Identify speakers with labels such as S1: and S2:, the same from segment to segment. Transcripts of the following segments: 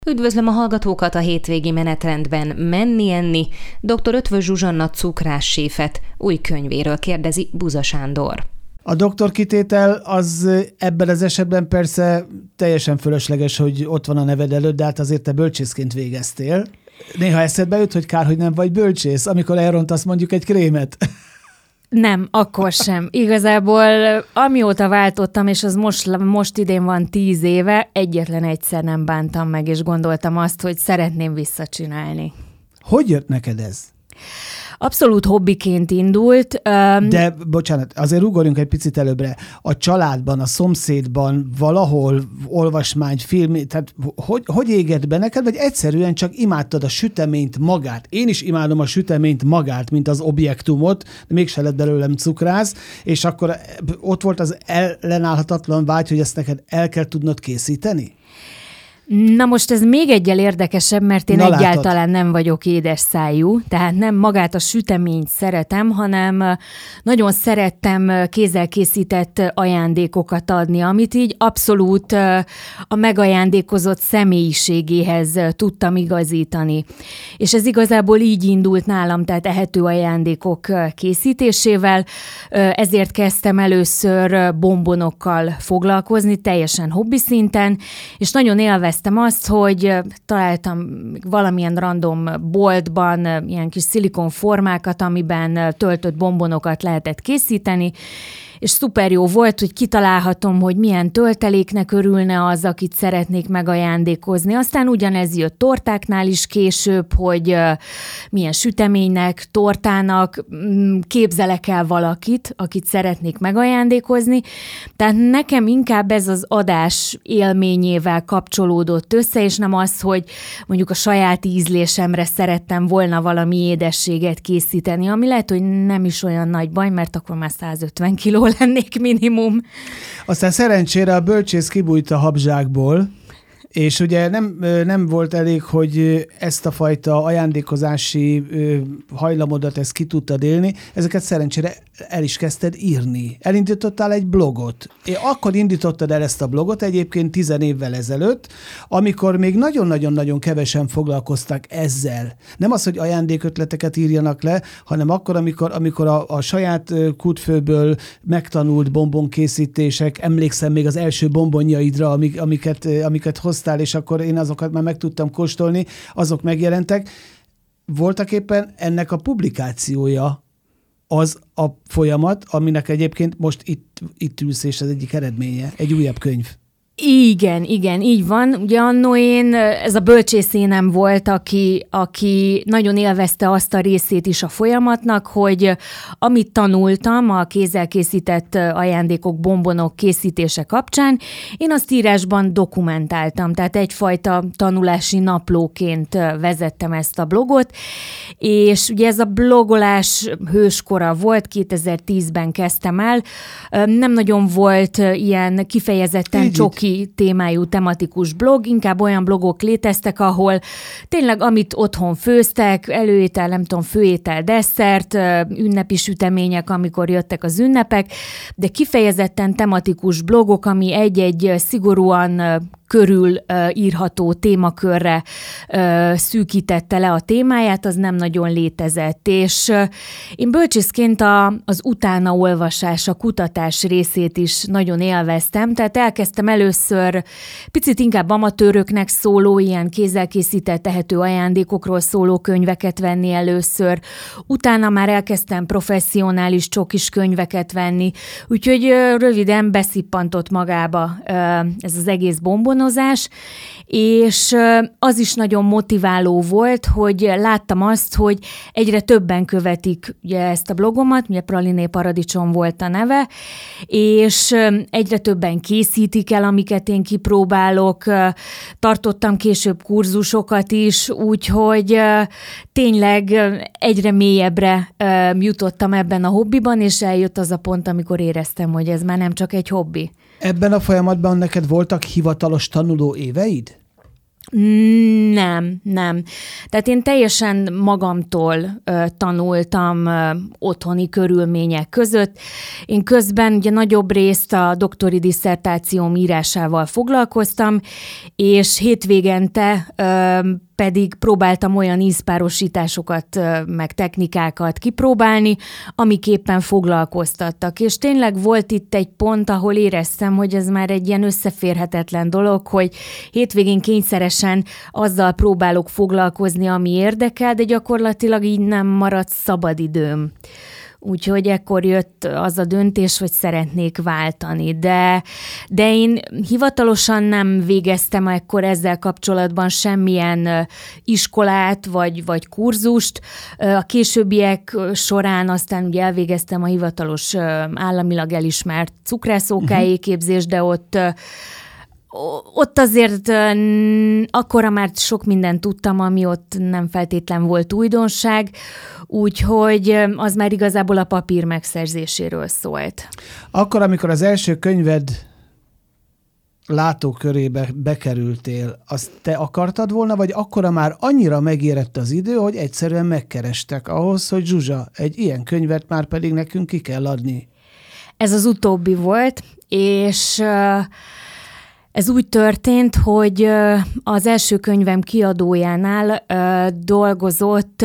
S1: Üdvözlöm a hallgatókat a hétvégi menetrendben. Menni-enni dr. Eötvös Zsuzsanna cukrászséfet új könyvéről kérdezi Buza Sándor.
S2: A doktorkitétel az ebben az esetben persze teljesen fölösleges, hogy ott van a neved előtt, de hát azért te bölcsészként végeztél. Néha eszedbe jut, hogy kár, hogy nem vagy bölcsész, amikor elrontasz mondjuk egy krémet.
S3: Nem, akkor sem. Igazából amióta váltottam, és az most idén van 10 éve, egyetlen egyszer nem bántam meg, és gondoltam azt, hogy szeretném visszacsinálni.
S2: Hogy jött neked ez?
S3: Abszolút hobbiként indult.
S2: De, bocsánat, azért ugorjunk egy picit előbbre. A családban, a szomszédban, valahol olvasmány, film, tehát hogy égett be neked, vagy egyszerűen csak imádtad a süteményt magát? Én is imádom a süteményt magát, mint az objektumot, de mégse lett belőlem cukrász, és akkor ott volt az ellenállhatatlan vágy, hogy ezt neked el kell tudnod készíteni?
S3: Na most ez még egyel érdekesebb, mert én egyáltalán nem vagyok édes szájú, tehát nem magát a süteményt szeretem, hanem nagyon szerettem kézzel készített ajándékokat adni, amit így abszolút a megajándékozott személyiségéhez tudtam igazítani. És ez igazából így indult nálam, tehát ehető ajándékok készítésével, ezért kezdtem először bombonokkal foglalkozni, teljesen hobbi szinten, és nagyon élveztem azt, hogy találtam valamilyen random boltban ilyen kis szilikonformákat, amiben töltött bombonokat lehetett készíteni, és szuper jó volt, hogy kitalálhatom, hogy milyen tölteléknek örülne az, akit szeretnék megajándékozni. Aztán ugyanez jött tortáknál is később, hogy milyen süteménynek, tortának képzelek el valakit, akit szeretnék megajándékozni. Tehát nekem inkább ez az adás élményével kapcsolódott össze, és nem az, hogy mondjuk a saját ízlésemre szerettem volna valami édességet készíteni, ami lehet, hogy nem is olyan nagy baj, mert akkor már 150 kiló lennék minimum.
S2: Aztán szerencsére a bölcsész kibújt a habzsákból, és ugye nem volt elég, hogy ezt a fajta ajándékozási hajlamodat ezt ki tudtad élni, ezeket szerencsére el is kezdted írni. Elindítottál egy blogot. Akkor indítottad el ezt a blogot egyébként 10 évvel ezelőtt, amikor még nagyon-nagyon-nagyon kevesen foglalkoztak ezzel. Nem az, hogy ajándékötleteket írjanak le, hanem akkor, amikor a saját kútfőből megtanult bombonkészítések, emlékszem még az első bombonjaidra, amiket hoztál, és akkor én azokat már meg tudtam kóstolni, azok megjelentek. Voltak éppen ennek a publikációja az a folyamat, aminek egyébként most itt ülsz, és az egyik eredménye, egy újabb könyv.
S3: Igen, így van. Ugye annó ez a bölcsészénem volt, aki nagyon élvezte azt a részét is a folyamatnak, hogy amit tanultam a kézzel készített ajándékok, bombonok készítése kapcsán, én azt írásban dokumentáltam, tehát egyfajta tanulási naplóként vezettem ezt a blogot, és ugye ez a blogolás hőskora volt, 2010-ben kezdtem el, nem nagyon volt ilyen kifejezetten csoki témájú tematikus blog, inkább olyan blogok léteztek, ahol tényleg amit otthon főztek, előétel, nem tudom, főétel, desszert, ünnepi sütemények, amikor jöttek az ünnepek, de kifejezetten tematikus blogok, ami egy-egy szigorúan körül írható témakörre szűkítette le a témáját, az nem nagyon létezett. És én bölcsészként az utánaolvasás, a kutatás részét is nagyon élveztem, tehát elkezdtem először picit inkább amatőröknek szóló, ilyen kézzel készített tehető ajándékokról szóló könyveket venni először, utána már elkezdtem professzionális csokis könyveket venni, úgyhogy röviden beszippantott magába ez az egész bombonozás, és az is nagyon motiváló volt, hogy láttam azt, hogy egyre többen követik ugye ezt a blogomat, ugye Praliné Paradicsom volt a neve, és egyre többen készítik el, amiket én kipróbálok, tartottam később kurzusokat is, úgyhogy tényleg egyre mélyebbre jutottam ebben a hobbiban, és eljött az a pont, amikor éreztem, hogy ez már nem csak egy hobbi.
S2: Ebben a folyamatban neked voltak hivatalos tanuló éveid?
S3: Nem. Tehát én teljesen magamtól tanultam otthoni körülmények között. Én közben ugye nagyobb részt a doktori disszertációm írásával foglalkoztam, és hétvégente pedig próbáltam olyan ízpárosításokat, meg technikákat kipróbálni, amik éppen foglalkoztattak. És tényleg volt itt egy pont, ahol éreztem, hogy ez már egy ilyen összeférhetetlen dolog, hogy hétvégén kényszeresen azzal próbálok foglalkozni, ami érdekel, de gyakorlatilag így nem maradt szabadidőm. Úgyhogy ekkor jött az a döntés, hogy szeretnék váltani. De én hivatalosan nem végeztem ekkor ezzel kapcsolatban semmilyen iskolát vagy kurzust. A későbbiek során aztán ugye elvégeztem a hivatalos államilag elismert cukrász-OK képzést, de ott azért akkora már sok mindent tudtam, ami ott nem feltétlen volt újdonság, úgyhogy az már igazából a papír megszerzéséről szólt.
S2: Akkor, amikor az első könyved látókörébe bekerültél, azt te akartad volna, vagy akkora már annyira megérett az idő, hogy egyszerűen megkerestek ahhoz, hogy Zsuzsa, egy ilyen könyvet már pedig nekünk ki kell adni?
S3: Ez az utóbbi volt, és ez úgy történt, hogy az első könyvem kiadójánál dolgozott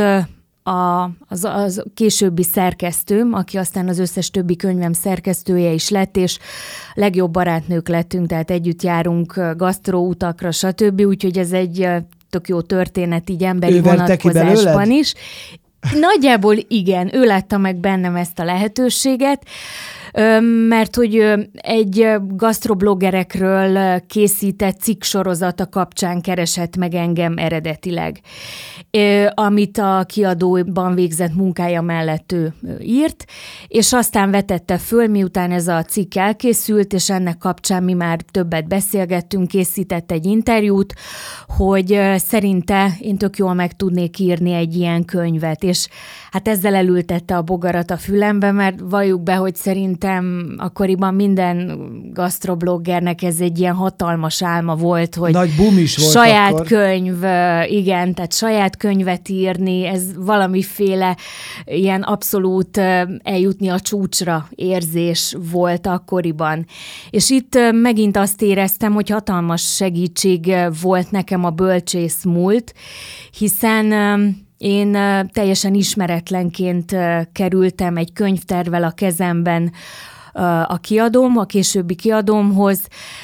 S3: az későbbi szerkesztőm, aki aztán az összes többi könyvem szerkesztője is lett, és legjobb barátnők lettünk, tehát együtt járunk gasztróutakra, stb. Úgyhogy ez egy tök jó történet így emberi vonatkozásban is. Nagyjából igen, ő látta meg bennem ezt a lehetőséget, mert hogy egy gasztrobloggerekről készített cikksorozata kapcsán keresett meg engem eredetileg, amit a kiadóban végzett munkája mellett ő írt, és aztán vetette föl, miután ez a cikk elkészült, és ennek kapcsán mi már többet beszélgettünk, készített egy interjút, hogy szerinte én tök jól meg tudnék írni egy ilyen könyvet, és hát ezzel elültette a bogarat a fülembe, mert valljuk be, hogy szerintem akkoriban minden gasztrobloggernek ez egy ilyen hatalmas álma volt, hogy
S2: nagy boom is volt
S3: saját
S2: akkor.
S3: Könyv, igen, tehát saját könyvet írni, ez valamiféle ilyen abszolút eljutni a csúcsra érzés volt akkoriban. És itt megint azt éreztem, hogy hatalmas segítség volt nekem a bölcsész múlt, hiszen én teljesen ismeretlenként kerültem egy könyvtervvel a kezemben a későbbi kiadómhoz,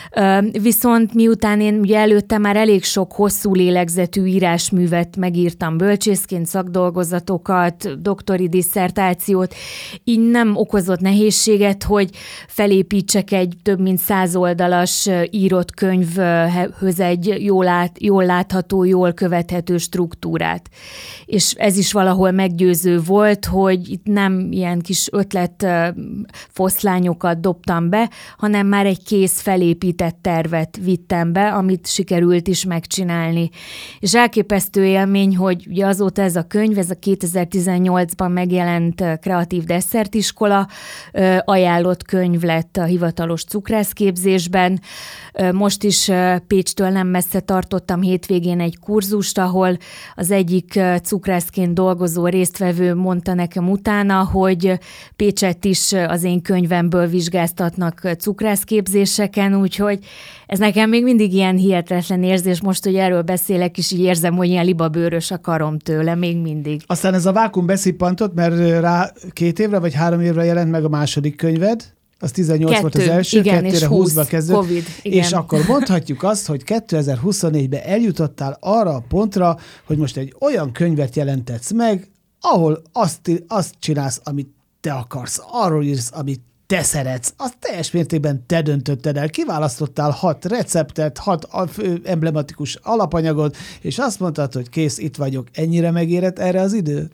S3: viszont miután én ugye előtte már elég sok hosszú lélegzetű írásművet megírtam bölcsészként, szakdolgozatokat, doktori disszertációt, így nem okozott nehézséget, hogy felépítsek egy több mint 100 oldalas írott könyvhöz egy jól látható, jól követhető struktúrát. És ez is valahol meggyőző volt, hogy itt nem ilyen kis ötlet foszlányokat dobtam be, hanem már egy kész felépített tervet vittem be, amit sikerült is megcsinálni. És elképesztő élmény, hogy ugye azóta ez a könyv, ez a 2018-ban megjelent Kreatív Desszertiskola ajánlott könyv lett a hivatalos cukrászképzésben. Most is Pécstől nem messze tartottam hétvégén egy kurzust, ahol az egyik cukrászként dolgozó résztvevő mondta nekem utána, hogy Pécsett is az én könyvemből vizsgáztatnak cukrászképzéseken, úgyhogy ez nekem még mindig ilyen hihetetlen érzés. Most, hogy erről beszélek, is így érzem, hogy ilyen libabőrös a karom tőle, még mindig.
S2: Aztán ez a vákum beszippantott, mert rá 2 évre vagy 3 évre jelent meg a második könyved, az 18 volt az első,
S3: igen,
S2: 2-re 20-ba kezdődött,
S3: COVID, igen.
S2: És akkor mondhatjuk azt, hogy 2024-ben eljutottál arra a pontra, hogy most egy olyan könyvet jelentetsz meg, ahol azt csinálsz, amit te akarsz, arról írsz, amit te szeretsz, azt teljes mértékben te döntötted el. Kiválasztottál 6 receptet, 6 emblematikus alapanyagot, és azt mondtad, hogy kész, itt vagyok. Ennyire megérett erre az idő?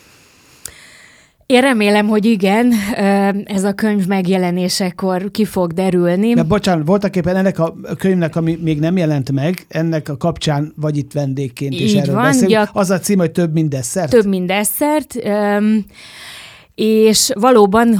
S3: Én remélem, hogy igen, ez a könyv megjelenésekor ki fog derülni.
S2: De bocsánat, voltaképpen ennek a könyvnek, ami még nem jelent meg, ennek a kapcsán vagy itt vendégként is erről beszélünk. Az a cím, hogy Több mint desszert.
S3: Több mint desszert. és valóban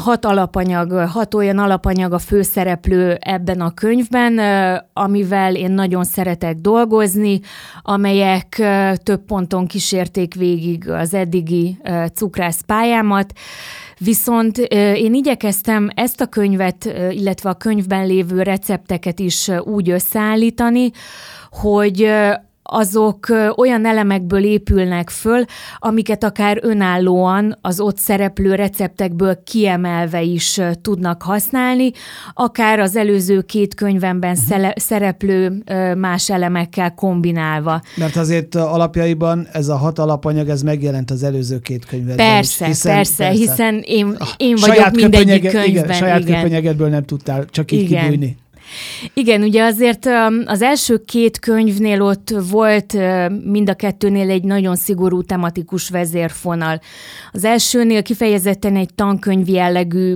S3: 6 olyan alapanyag a főszereplő ebben a könyvben, amivel én nagyon szeretek dolgozni, amelyek több ponton kísérték végig az eddigi cukrász pályámat. Viszont én igyekeztem ezt a könyvet, illetve a könyvben lévő recepteket is úgy összeállítani, hogy azok olyan elemekből épülnek föl, amiket akár önállóan az ott szereplő receptekből kiemelve is tudnak használni, akár az előző 2 könyvemben szereplő más elemekkel kombinálva.
S2: Mert azért alapjaiban ez a 6 alapanyag, ez megjelent az előző 2 könyvben.
S3: Persze, hiszen én vagyok mindegyik könyvben.
S2: Igen, saját köpönyegedből nem tudtál csak így kibújni.
S3: Igen, ugye azért az első 2 könyvnél ott volt mind a 2-nél egy nagyon szigorú tematikus vezérfonal. Az elsőnél kifejezetten egy tankönyv jellegű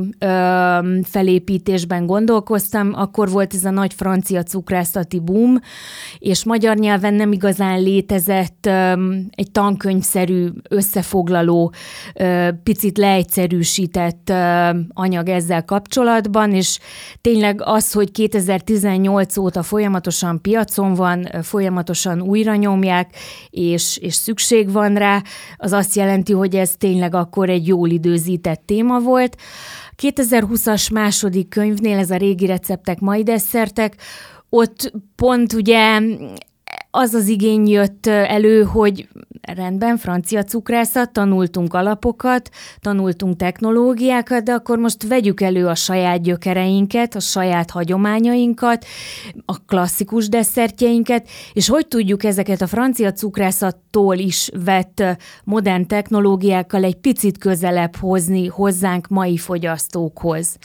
S3: felépítésben gondolkoztam, akkor volt ez a nagy francia cukrászati boom, és magyar nyelven nem igazán létezett egy tankönyvszerű, összefoglaló, picit leegyszerűsített anyag ezzel kapcsolatban, és tényleg az, hogy 2018 óta folyamatosan piacon van, folyamatosan újra nyomják, és szükség van rá, az azt jelenti, hogy ez tényleg akkor egy jól időzített téma volt. 2020-as második könyvnél, ez a régi receptek, mai desszertek, ott pont ugye az az igény jött elő, hogy rendben, francia cukrászat, tanultunk alapokat, tanultunk technológiákat, de akkor most vegyük elő a saját gyökereinket, a saját hagyományainkat, a klasszikus desszertjeinket, és hogy tudjuk ezeket a francia cukrászattól is vett modern technológiákkal egy picit közelebb hozni hozzánk mai fogyasztókhoz.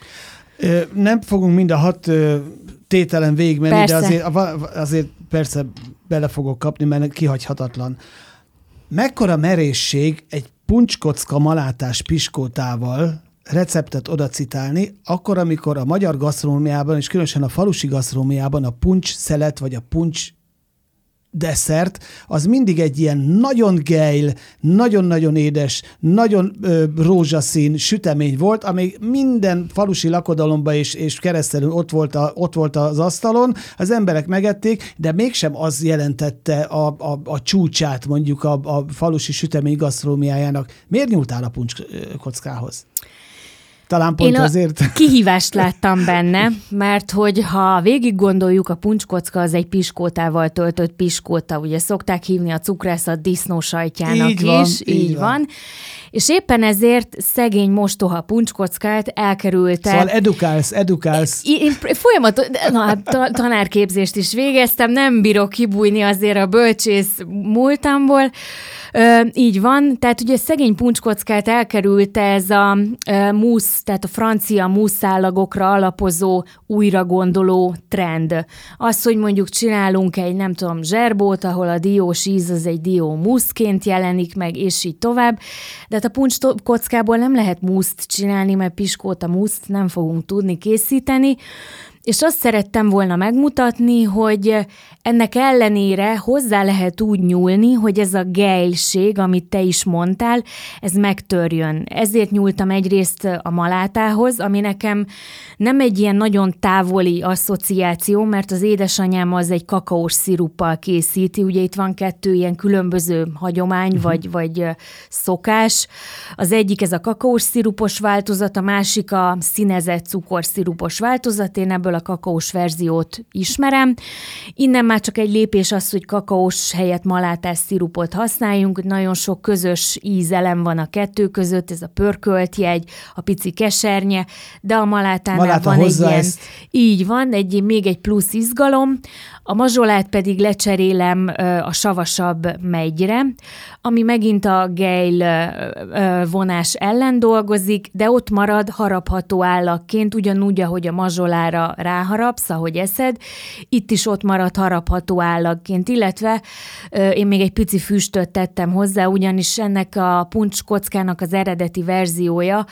S2: Nem fogunk mind a 6 tételen végigmenni, persze. De azért persze bele fogok kapni, mert kihagyhatatlan. Mekkora merészség egy puncskocka malátás piskótával receptet odacitálni, akkor, amikor a magyar gasztronómiában, és különösen a falusi gasztronómiában a puncs szelet, vagy a puncs desszert, az mindig egy ilyen nagyon gejl, nagyon-nagyon édes, nagyon rózsaszín sütemény volt, ami minden falusi lakodalomban és keresztelőn ott volt az asztalon, az emberek megették, de mégsem az jelentette a csúcsát mondjuk a falusi sütemény gasztronómiájának. Miért nyúltál a puncskockához? Talán pont azért.
S3: Kihívást láttam benne, mert hogy ha végig gondoljuk, a puncskocka az egy piskótával töltött piskóta, ugye szokták hívni a cukrászat disznósajtjának is, így van. És éppen ezért szegény mostoha puncskockát elkerülte.
S2: Szóval edukálsz.
S3: Én tanárképzést is végeztem, nem bírok kibújni azért a bölcsész múltamból. Így van, tehát ugye szegény puncskockát elkerülte ez a musz, tehát a francia muszállagokra alapozó újragondoló trend. Az, hogy mondjuk csinálunk egy, nem tudom, zserbót, ahol a diós íz az egy dió muszként jelenik meg, és így tovább, de hát a puncskockából nem lehet muszt csinálni, mert piskóta muszt nem fogunk tudni készíteni, és azt szerettem volna megmutatni, hogy ennek ellenére hozzá lehet úgy nyúlni, hogy ez a gejlség, amit te is mondtál, ez megtörjön. Ezért nyúltam egyrészt a malátához, ami nekem nem egy ilyen nagyon távoli asszociáció, mert az édesanyám az egy kakaós sziruppal készíti. Ugye itt van 2 ilyen különböző hagyomány, vagy szokás. Az egyik ez a kakaós szirupos változat, a másik a színezett cukorszirupos változat. Én ebből a kakaós verziót ismerem. Innen már csak egy lépés az, hogy kakaós helyett malátás szirupot használjunk. Nagyon sok közös ízelem van a 2 között, ez a pörkölt jegy, a pici kesernye, de a malátánál van egy ilyen... Így van, még egy plusz izgalom. A mazsolát pedig lecserélem a savasabb megyre, ami megint a gejl vonás ellen dolgozik, de ott marad harapható állagként, ugyanúgy, ahogy a mazsolára ráharapsz, ahogy eszed, itt is ott marad harapható állagként, illetve én még egy pici füstöt tettem hozzá, ugyanis ennek a puncskockának az eredeti verziója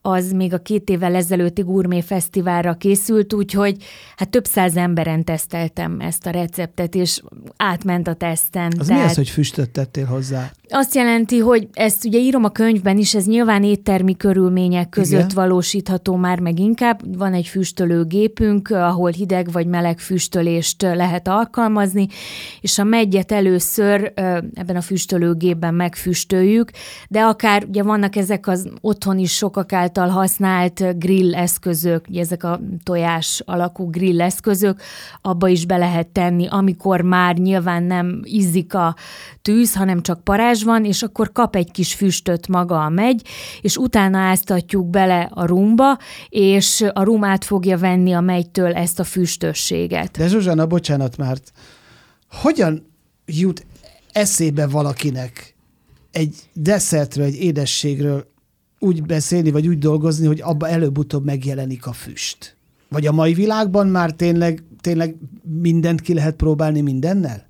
S3: az még a 2 évvel ezelőtti Gourmet Fesztiválra készült, úgyhogy hát több 100 emberen teszteltem ezt a receptet, és átment a teszten.
S2: Az mi az, hogy füstöt tettél hozzá?
S3: Azt jelenti, hogy ezt ugye írom a könyvben is, ez nyilván éttermi körülmények között
S2: Igen.
S3: valósítható már meg inkább. Van egy füstölőgépünk, ahol hideg vagy meleg füstölést lehet alkalmazni, és a meggyet először ebben a füstölőgépben megfüstöljük, de akár ugye vannak ezek az otthon is sokak által használt grill eszközök, ugye ezek a tojás alakú grill eszközök, abba is be lehet tenni, amikor már nyilván nem izzik a tűz, hanem csak parázs van, és akkor kap egy kis füstöt maga a megy, és utána áztatjuk bele a rumba, és a rum át fogja venni a megytől ezt a füstösséget.
S2: De Zsuzsanna, bocsánat már, hogyan jut eszébe valakinek egy desszertről, egy édességről úgy beszélni, vagy úgy dolgozni, hogy abba előbb-utóbb megjelenik a füst? Vagy a mai világban már tényleg mindent ki lehet próbálni mindennel?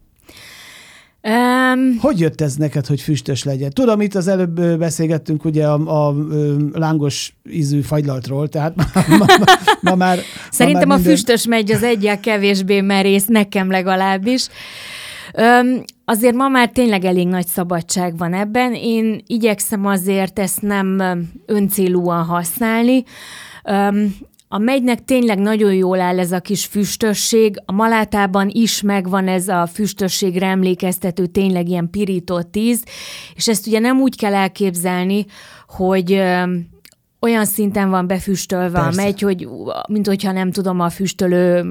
S2: Hogy jött ez neked, hogy füstös legyen? Tudom, itt az előbb beszélgettünk ugye a lángos ízű fagylaltról, tehát ma már...
S3: Szerintem a füstös megy az egyel kevésbé merész, nekem legalábbis. Azért ma már tényleg elég nagy szabadság van ebben. Én igyekszem azért ezt nem öncélúan használni. A megynek tényleg nagyon jól áll ez a kis füstösség, a malátában is megvan ez a füstösségre emlékeztető tényleg ilyen pirított íz, és ezt ugye nem úgy kell elképzelni, hogy olyan szinten van befüstölve a megy, hogy mint hogyha nem tudom, a füstölő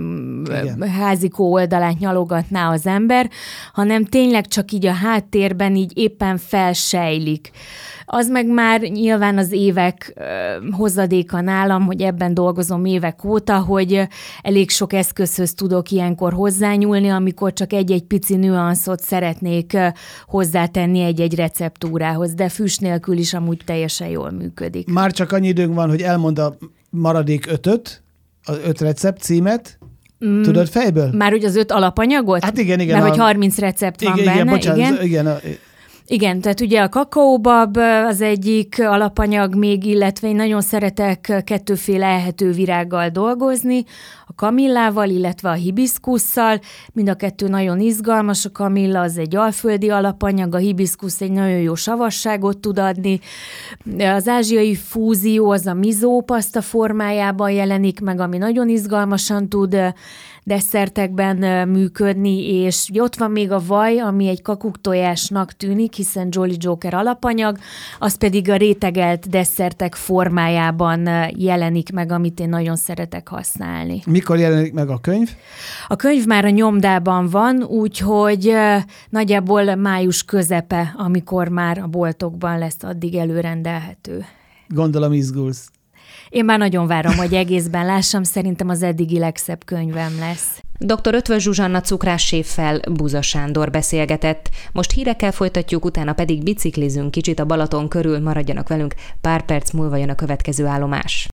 S3: házikó oldalát nyalogatná az ember, hanem tényleg csak így a háttérben így éppen felsejlik. Az meg már nyilván az évek hozadéka nálam, hogy ebben dolgozom évek óta, hogy elég sok eszközhöz tudok ilyenkor hozzányúlni, amikor csak egy-egy pici nüanszot szeretnék hozzátenni egy-egy receptúrához, de füst nélkül is amúgy teljesen jól működik.
S2: Már csak annyi időnk van, hogy elmond a maradék 5-öt, az 5 recept címet. Tudod fejből?
S3: Már úgy az 5 alapanyagot?
S2: Hát igen.
S3: Mert hogy 30 recept van benne.
S2: Igen, bocsánat,
S3: Igen, tehát ugye a kakaóbab az egyik alapanyag még, illetve én nagyon szeretek 2 ehető virággal dolgozni, a kamillával, illetve a hibiszkusszal. Mind a 2 nagyon izgalmas, a kamilla az egy alföldi alapanyag, a hibiszkusz egy nagyon jó savasságot tud adni. Az ázsiai fúzió az a miso paszta formájában jelenik meg, ami nagyon izgalmasan tud desszertekben működni, és ott van még a vaj, ami egy kakuktojásnak tűnik, hiszen Jolly Joker alapanyag, az pedig a rétegelt desszertek formájában jelenik meg, amit én nagyon szeretek használni.
S2: Mikor jelenik meg a könyv?
S3: A könyv már a nyomdában van, úgyhogy nagyjából május közepe, amikor már a boltokban lesz addig előrendelhető.
S2: Gondolom izgulsz.
S3: Én már nagyon várom, hogy egészben lássam, szerintem az eddigi legszebb könyvem lesz.
S1: Dr. Eötvös Zsuzsanna cukrássséffel Buza Sándor beszélgetett. Most hírekkel folytatjuk, utána pedig biciklizünk kicsit a Balaton körül, maradjanak velünk, pár perc múlva jön a következő állomás.